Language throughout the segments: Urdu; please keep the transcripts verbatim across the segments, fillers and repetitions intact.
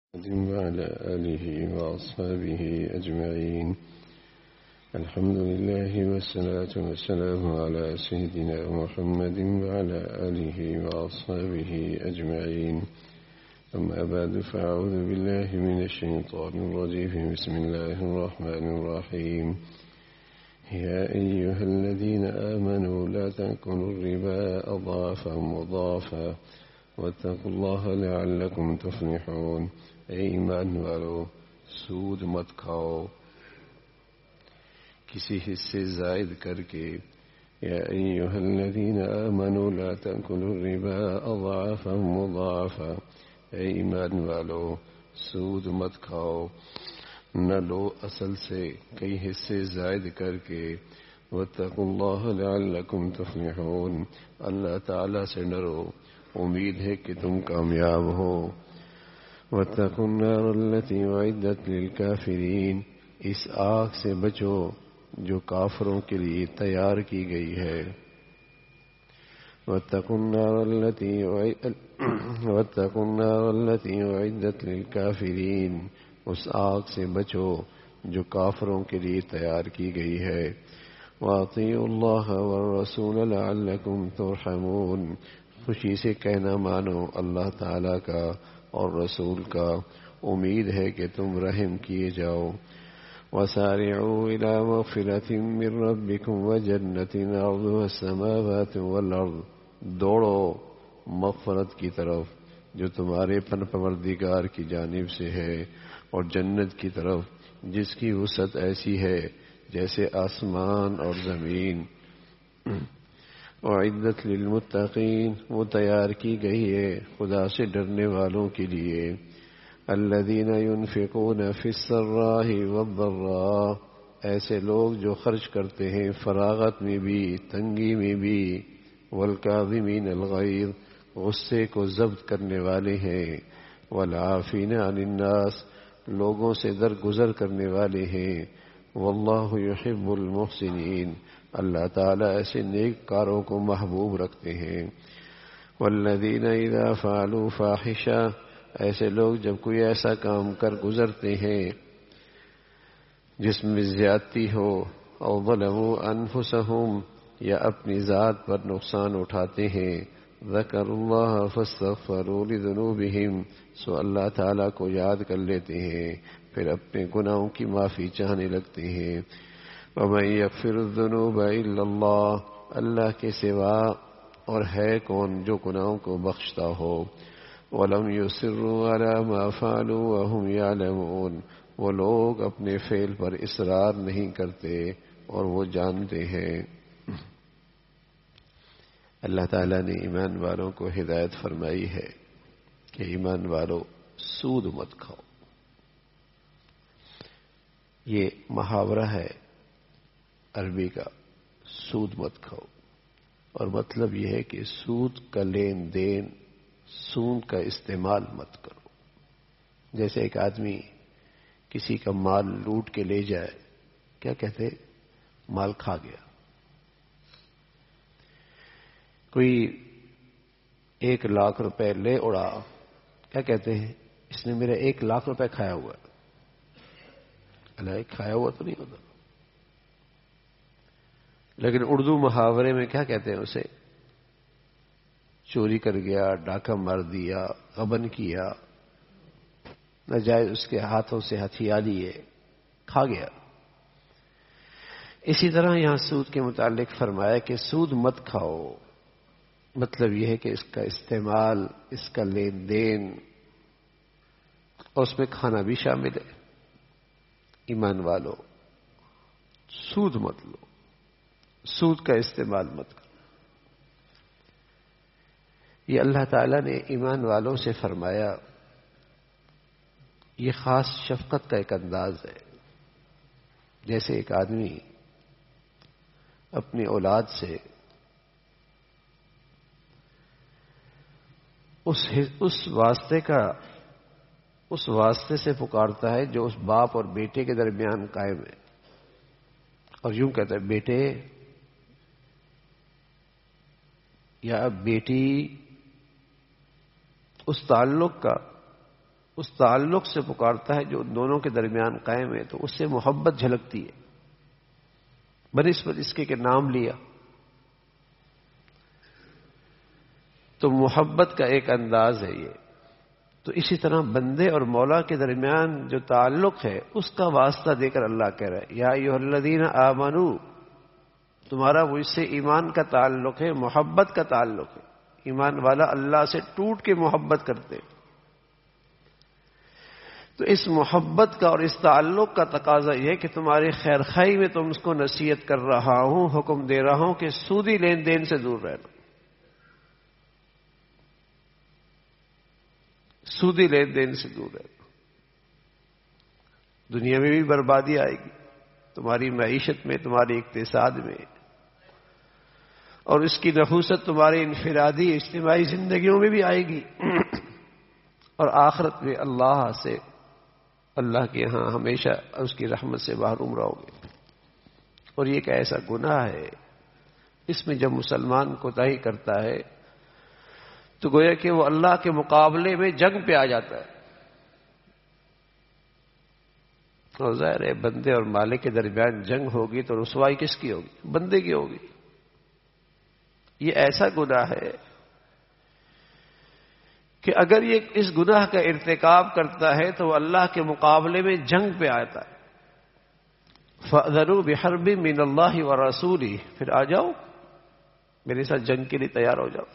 وعلى آله وأصحابه أجمعين. الحمد لله والصلاة والسلام على سيدنا محمد وعلى آله وأصحابه أجمعين. أما بعد فأعوذ بالله من الشيطان الرجيم. بسم الله الرحمن الرحيم. يا أيها الذين آمنوا لا تأكلوا الربا أضعافا مضاعفا واتقوا الله لعلكم تفلحون. اے ایمان والو، سود مت کھاؤ کسی حصے زائد کر کے. یا ایھا الذین آمنوا لا تأکلوا الربا اضعافا مضاعفا، اے ایمان والو سود مت کھاؤ، نہ لو اصل سے کئی حصے زائد کر کے. واتقوا اللہ لعلکم تفلحون، اللہ تعالی سے ڈرو، امید ہے کہ تم کامیاب ہو. واتقوا النار التي اعدت للكافرين، اس آگ سے بچو جو کافروں کے لیے تیار کی گئی ہے. واتقوا النار التي واتقوا النار التي اعدت للكافرين، اس آگ سے بچو جو کافروں کے لیے تیار کی گئی ہے. واطیعوا اللہ والرسول لعلکم ترحمون، خوشی سے کہنا مانو اللہ تعالی کا اور رسول کا، امید ہے کہ تم رحم کیے جاؤ. وسارعوا إلى مغفرة من ربكم وجنة عرضها السماوات والأرض، دوڑو مغفرت کی طرف جو تمہارے پن پروردگار کی جانب سے ہے، اور جنت کی طرف جس کی وسعت ایسی ہے جیسے آسمان اور زمین. اعدت للمتقین، وہ تیار کی گئی ہے خدا سے ڈرنے والوں کے لیے. الذین ينفقون فی السراء والضراء، ایسے لوگ جو خرچ کرتے ہیں فراغت میں بھی تنگی میں بھی. والکاظمین الغیظ، غصے کو ضبط کرنے والے ہیں. والعافین عن الناس، لوگوں سے درگزر کرنے والے ہیں. واللہ یحب المحسنین، اللہ تعالیٰ ایسے نیک کاروں کو محبوب رکھتے ہیں. والذین اذا فعلوا فاحشہ، ایسے لوگ جب کوئی ایسا کام کر گزرتے ہیں جس میں زیادتی ہو، او ظلموا انفسہم، یا اپنی ذات پر نقصان اٹھاتے ہیں. ذکروا اللہ فاستغفروا لذنوبہم، سو اللہ تعالیٰ کو یاد کر لیتے ہیں پھر اپنے گناہوں کی معافی چاہنے لگتے ہیں. وَمَن يَغْفِرُ الذُّنُوبَ إِلَّا اللَّهُ، اللہ کے سوا اور ہے کون جو گناہوں کو بخشتا ہو. وَلَمْ يُصِرُّوا عَلَى مَا فَعَلُوا وَهُمْ يَعْلَمُونَ، وہ لوگ اپنے فعل پر اصرار نہیں کرتے اور وہ جانتے ہیں. اللہ تعالیٰ نے ایمان والوں کو ہدایت فرمائی ہے کہ ایمان والو سود مت کھاؤ. یہ محاورہ ہے عربی کا، سود مت کھاؤ، اور مطلب یہ ہے کہ سود کا لین دین، سود کا استعمال مت کرو. جیسے ایک آدمی کسی کا مال لوٹ کے لے جائے، کیا کہتے؟ مال کھا گیا. کوئی ایک لاکھ روپے لے اڑا، کیا کہتے ہیں؟ اس نے میرا ایک لاکھ روپے کھایا ہوا. اللہ، کھایا ہوا تو نہیں ہوتا، لیکن اردو محاورے میں کیا کہتے ہیں اسے؟ چوری کر گیا، ڈاکہ مار دیا، غبن کیا، ناجائز اس کے ہاتھوں سے ہتھیا لیے، کھا گیا. اسی طرح یہاں سود کے متعلق فرمایا کہ سود مت کھاؤ، مطلب یہ ہے کہ اس کا استعمال، اس کا لین دین، اور اس میں کھانا بھی شامل ہے. ایمان والو سود مت لو، سود کا استعمال مت کرو. یہ اللہ تعالیٰ نے ایمان والوں سے فرمایا. یہ خاص شفقت کا ایک انداز ہے. جیسے ایک آدمی اپنی اولاد سے اس اس واسطے کا اس واسطے سے پکارتا ہے جو اس باپ اور بیٹے کے درمیان قائم ہے، اور یوں کہتا ہے بیٹے یا بیٹی، اس تعلق کا، اس تعلق سے پکارتا ہے جو ان دونوں کے درمیان قائم ہے، تو اس سے محبت جھلکتی ہے بنسبت اس کے کہ نام لیا۔ تو محبت کا ایک انداز ہے یہ۔ تو اسی طرح بندے اور مولا کے درمیان جو تعلق ہے اس کا واسطہ دے کر اللہ کہہ رہا ہے یا ایھا الذین آمنو، تمہارا مجھ سے ایمان کا تعلق ہے، محبت کا تعلق ہے۔ ایمان والا اللہ سے ٹوٹ کے محبت کرتے، تو اس محبت کا اور اس تعلق کا تقاضا یہ ہے کہ تمہاری خیر خواہی میں تم اس کو نصیحت کر رہا ہوں، حکم دے رہا ہوں کہ سودی لین دین سے دور رہنا، سودی لین دین سے دور رہنا۔ دنیا میں بھی بربادی آئے گی، تمہاری معیشت میں، تمہاری اقتصاد میں، اور اس کی نحوست تمہاری انفرادی اجتماعی زندگیوں میں بھی آئے گی، اور آخرت میں اللہ سے، اللہ کے ہاں ہمیشہ اس کی رحمت سے محروم رہو گے۔ اور یہ ایک ایسا گناہ ہے، اس میں جب مسلمان کوتاہی کرتا ہے تو گویا کہ وہ اللہ کے مقابلے میں جنگ پہ آ جاتا ہے۔ اور ظاہر ہے بندے اور مالک کے درمیان جنگ ہوگی تو رسوائی کس کی ہوگی؟ بندے کی ہوگی۔ یہ ایسا گناہ ہے کہ اگر یہ اس گناہ کا ارتکاب کرتا ہے تو وہ اللہ کے مقابلے میں جنگ پہ آتا ہے۔ فَأْذَنُوا بِحَرْبٍ مِّنَ اللَّهِ وَرَسُولِهِ، پھر آ جاؤ میرے ساتھ جنگ کے لیے تیار ہو جاؤ۔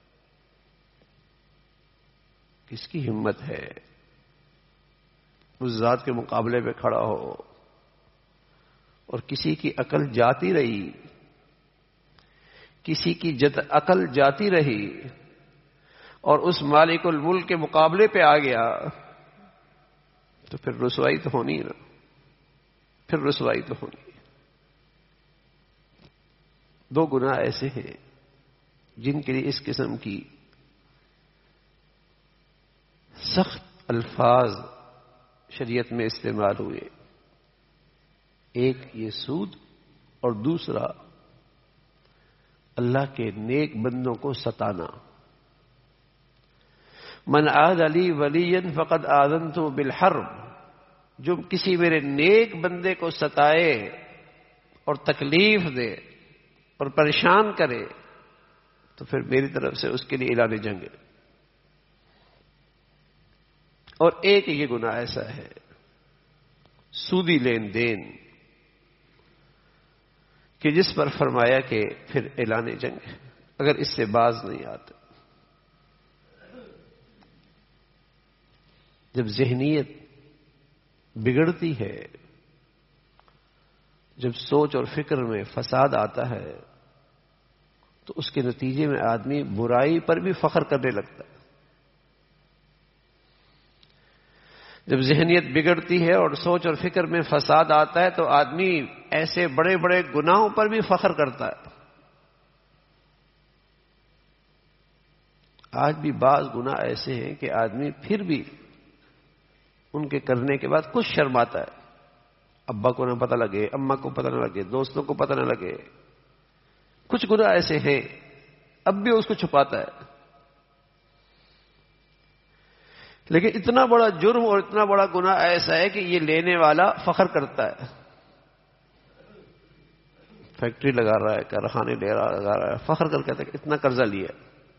کس کی ہمت ہے اس ذات کے مقابلے میں کھڑا ہو؟ اور کسی کی عقل جاتی رہی، کسی کی جت عقل جاتی رہی اور اس مالک الملک کے مقابلے پہ آ گیا تو پھر رسوائی تو ہونی ہے نا، پھر رسوائی تو ہونی ہے۔ دو گناہ ایسے ہیں جن کے لیے اس قسم کی سخت الفاظ شریعت میں استعمال ہوئے، ایک یہ سود اور دوسرا اللہ کے نیک بندوں کو ستانا۔ من عاد علی ولیا فقد آذنت بالحرب، جو کسی میرے نیک بندے کو ستائے اور تکلیف دے اور پریشان کرے تو پھر میری طرف سے اس کے لیے اعلان جنگ ہے۔ اور ایک یہ گناہ ایسا ہے سودی لین دین کہ جس پر فرمایا کہ پھر اعلان جنگ ہے اگر اس سے باز نہیں آتا۔ جب ذہنیت بگڑتی ہے، جب سوچ اور فکر میں فساد آتا ہے تو اس کے نتیجے میں آدمی برائی پر بھی فخر کرنے لگتا ہے۔ جب ذہنیت بگڑتی ہے اور سوچ اور فکر میں فساد آتا ہے تو آدمی ایسے بڑے بڑے گناہوں پر بھی فخر کرتا ہے۔ آج بھی بعض گناہ ایسے ہیں کہ آدمی پھر بھی ان کے کرنے کے بعد کچھ شرماتا ہے، ابا کو نہ پتہ لگے، اماں کو پتہ نہ لگے، دوستوں کو پتہ نہ لگے۔ کچھ گناہ ایسے ہیں اب بھی اس کو چھپاتا ہے، لیکن اتنا بڑا جرم اور اتنا بڑا گناہ ایسا ہے کہ یہ لینے والا فخر کرتا ہے، فیکٹری لگا رہا ہے، کارخانے لے رہا لگا رہا ہے، فخر کر کہتا ہے کہ اتنا قرضہ لیا،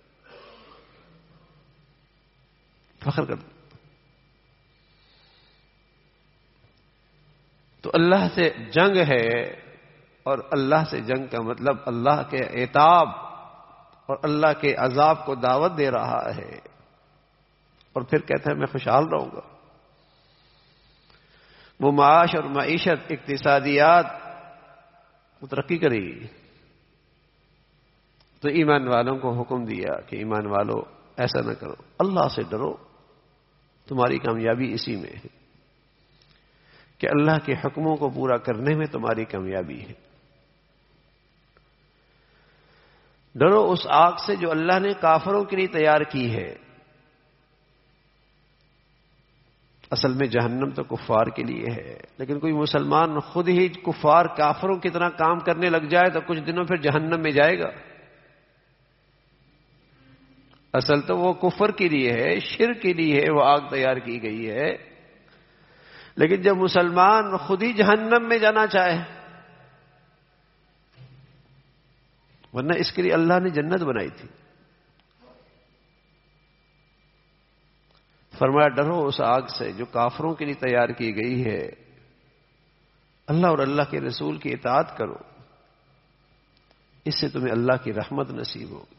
فخر کرتا۔ تو اللہ سے جنگ ہے، اور اللہ سے جنگ کا مطلب اللہ کے عتاب اور اللہ کے عذاب کو دعوت دے رہا ہے، اور پھر کہتا ہے میں خوشحال رہوں گا۔ وہ معاش اور معیشت، اقتصادیات وہ ترقی کرے گی۔ تو ایمان والوں کو حکم دیا کہ ایمان والو ایسا نہ کرو، اللہ سے ڈرو، تمہاری کامیابی اسی میں ہے کہ اللہ کے حکموں کو پورا کرنے میں تمہاری کامیابی ہے۔ ڈرو اس آگ سے جو اللہ نے کافروں کے لیے تیار کی ہے۔ اصل میں جہنم تو کفار کے لیے ہے، لیکن کوئی مسلمان خود ہی کفار کافروں کی طرح کام کرنے لگ جائے تو کچھ دنوں پھر جہنم میں جائے گا۔ اصل تو وہ کفر کے لیے ہے، شرک کے لیے ہے وہ آگ تیار کی گئی ہے، لیکن جب مسلمان خود ہی جہنم میں جانا چاہے، ورنہ اس کے لیے اللہ نے جنت بنائی تھی۔ فرمایا ڈرو اس آگ سے جو کافروں کے لیے تیار کی گئی ہے، اللہ اور اللہ کے رسول کی اطاعت کرو، اس سے تمہیں اللہ کی رحمت نصیب ہوگی۔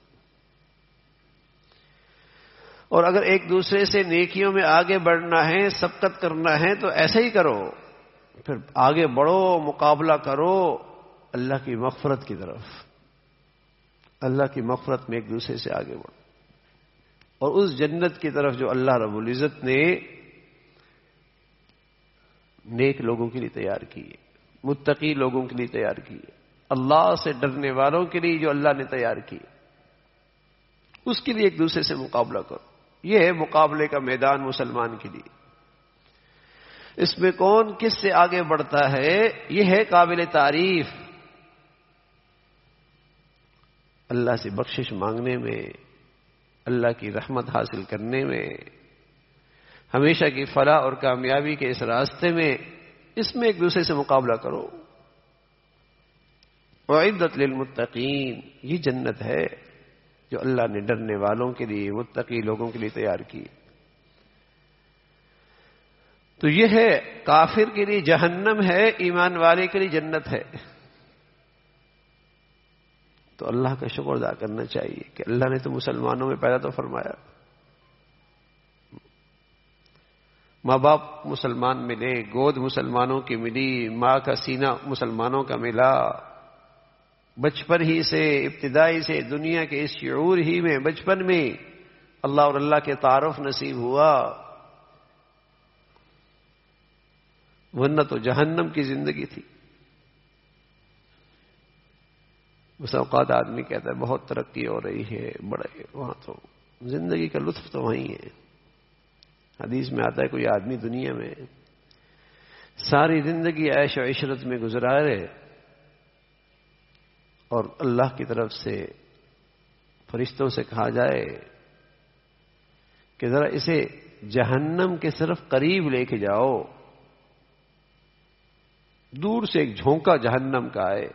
اور اگر ایک دوسرے سے نیکیوں میں آگے بڑھنا ہے، سبقت کرنا ہے تو ایسا ہی کرو، پھر آگے بڑھو، مقابلہ کرو اللہ کی مغفرت کی طرف، اللہ کی مغفرت میں ایک دوسرے سے آگے بڑھو، اور اس جنت کی طرف جو اللہ رب العزت نے نیک لوگوں کے لیے تیار کی ہے، متقی لوگوں کے لیے تیار کی ہے، اللہ سے ڈرنے والوں کے لیے جو اللہ نے تیار کی، اس کے لیے ایک دوسرے سے مقابلہ کرو۔ یہ ہے مقابلے کا میدان مسلمان کے لیے، اس میں کون کس سے آگے بڑھتا ہے یہ ہے قابل تعریف۔ اللہ سے بخشش مانگنے میں، اللہ کی رحمت حاصل کرنے میں، ہمیشہ کی فلاح اور کامیابی کے اس راستے میں، اس میں ایک دوسرے سے مقابلہ کرو۔ وَأُعِدَّتْ لِلْمُتَّقِينَ، یہ جنت ہے جو اللہ نے ڈرنے والوں کے لیے، متقی لوگوں کے لیے تیار کی۔ تو یہ ہے کافر کے لیے جہنم ہے، ایمان والے کے لیے جنت ہے۔ تو اللہ کا شکر ادا کرنا چاہیے کہ اللہ نے تو مسلمانوں میں پیدا تو فرمایا، ماں باپ مسلمان ملے، گود مسلمانوں کی ملی، ماں کا سینہ مسلمانوں کا ملا، بچپن ہی سے، ابتدائی سے دنیا کے اس شعور ہی میں، بچپن میں اللہ اور اللہ کے تعارف نصیب ہوا، ورنہ تو جہنم کی زندگی تھی۔ اس اوقات آدمی کہتا ہے بہت ترقی ہو رہی ہے، بڑے، وہاں تو زندگی کا لطف تو وہیں ہے۔ حدیث میں آتا ہے کوئی آدمی دنیا میں ساری زندگی عیش و عشرت میں گزارے اور اللہ کی طرف سے فرشتوں سے کہا جائے کہ ذرا اسے جہنم کے صرف قریب لے کے جاؤ، دور سے ایک جھونکا جہنم کا آئے،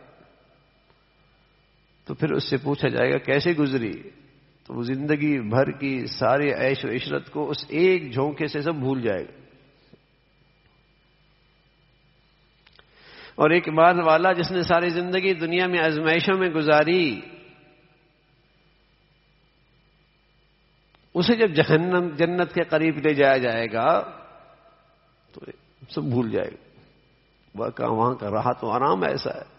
تو پھر اس سے پوچھا جائے گا کیسے گزری، تو وہ زندگی بھر کی ساری عیش و عشرت کو اس ایک جھونکے سے سب بھول جائے گا۔ اور ایک ایمان والا جس نے ساری زندگی دنیا میں آزمائشوں میں گزاری، اسے جب جہنم جنت کے قریب لے جایا جائے گا تو سب بھول جائے گا، وہاں کا راحت و آرام ایسا ہے،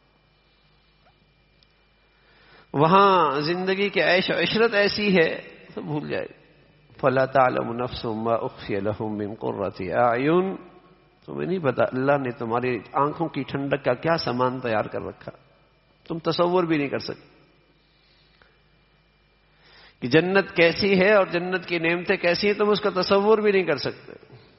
وہاں زندگی کے عیش و عشرت ایسی ہے، سب بھول جائے گا۔ فَلَا تَعْلَمُ نَفْسٌ مَا أُخْفِيَ لَهُم مِّن قُرَّةِ أَعْيُنٍ، تمہیں نہیں پتا اللہ نے تمہاری آنکھوں کی ٹھنڈک کا کیا سامان تیار کر رکھا، تم تصور بھی نہیں کر سکتے کہ جنت کیسی ہے اور جنت کی نعمتیں کیسی ہیں، تم اس کا تصور بھی نہیں کر سکتے۔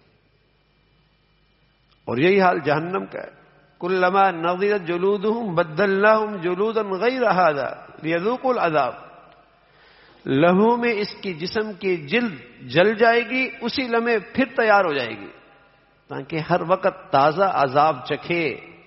اور یہی حال جہنم کا ہے، کلما نضجت جلودہم بدلناہم جلودا غیر ھذا لیذوقوا العذاب، لہو میں اس کی جسم کی جلد جل جائے گی، اسی لمحے پھر تیار ہو جائے گی تاکہ ہر وقت تازہ عذاب چکھے۔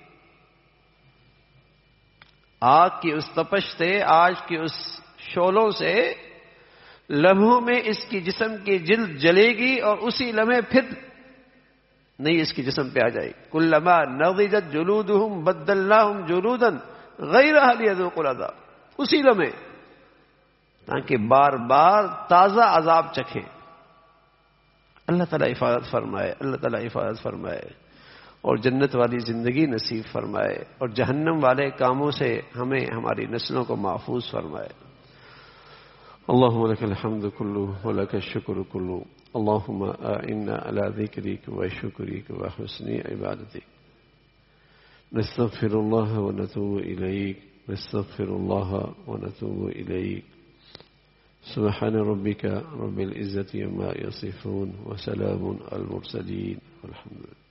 آگ کی اس تپش سے، آج کی اس شعلوں سے لمحوں میں اس کی جسم کی جلد جلے گی اور اسی لمحے پھر نہیں اس کی جسم پہ آ جائے گی۔ کلما نضجت جلودہم بدلناہم جلودا غیرھا لیذوقوا العذاب، اسی لمحے تاکہ بار بار تازہ عذاب چکھے۔ اللہ تعالیٰ حفاظت فرمائے، اللہ تعالیٰ حفاظت فرمائے اور جنت والی زندگی نصیب فرمائے، اور جہنم والے کاموں سے ہمیں ہماری نسلوں کو محفوظ فرمائے۔ اللهم لك الحمد كله ولك الشكر كله، اللهم أعنا على ذكرك وشكرك وحسن عبادتك، نستغفر الله ونتوب إليك، نستغفر الله ونتوب إليك، سبحان ربك رب العزة عما يصفون وسلام على المرسلين والحمد لله۔